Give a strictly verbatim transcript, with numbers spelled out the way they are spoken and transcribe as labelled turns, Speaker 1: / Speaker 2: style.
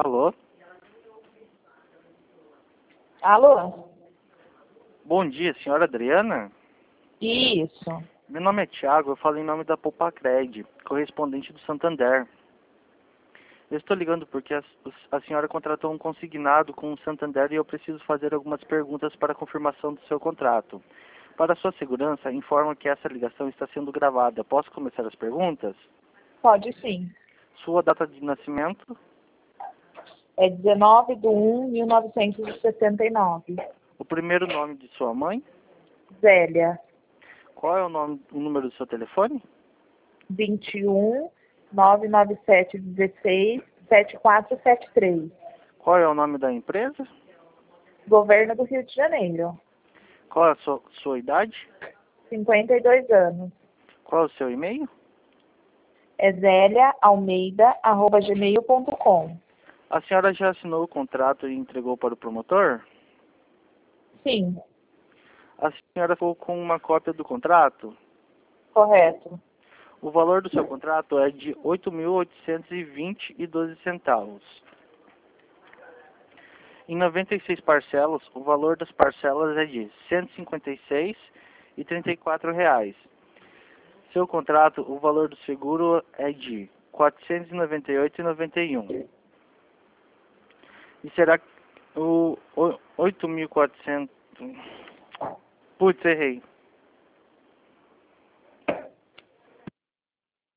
Speaker 1: Alô?
Speaker 2: Alô?
Speaker 1: Bom dia, senhora Adriana?
Speaker 2: Isso.
Speaker 1: Meu nome é Thiago, eu falo em nome da Poupacred, correspondente do Santander. Eu estou ligando porque a, a senhora contratou um consignado com o Santander e eu preciso fazer algumas perguntas para a confirmação do seu contrato. Para sua segurança, informo que essa ligação está sendo gravada. Posso começar as perguntas?
Speaker 2: Pode sim.
Speaker 1: Sua data de nascimento?
Speaker 2: É dezenove de um de mil novecentos e sessenta e nove.
Speaker 1: O primeiro nome de sua mãe?
Speaker 2: Zélia.
Speaker 1: Qual é o, nome, o número do seu telefone?
Speaker 2: vinte e um, nove nove sete, dezesseis, setenta e quatro setenta e três.
Speaker 1: Qual é o nome da empresa?
Speaker 2: Governo do Rio de Janeiro.
Speaker 1: Qual é a sua, sua idade?
Speaker 2: cinquenta e dois anos.
Speaker 1: Qual é o seu e-mail?
Speaker 2: É zélia almeida arroba gmail ponto com.
Speaker 1: A senhora já assinou o contrato e entregou para o promotor?
Speaker 2: Sim,
Speaker 1: A senhora ficou com uma cópia do contrato?
Speaker 2: correto.
Speaker 1: O valor do seu contrato é de oito mil oitocentos e vinte e doze centavos. Em noventa e seis parcelas, o valor das parcelas é de cento e cinquenta e seis reais e trinta e quatro reais. Seu contrato, o valor do seguro é de quatrocentos e noventa e oito reais e noventa e um centavos. E será o oito mil e quatrocentos... Putz, errei.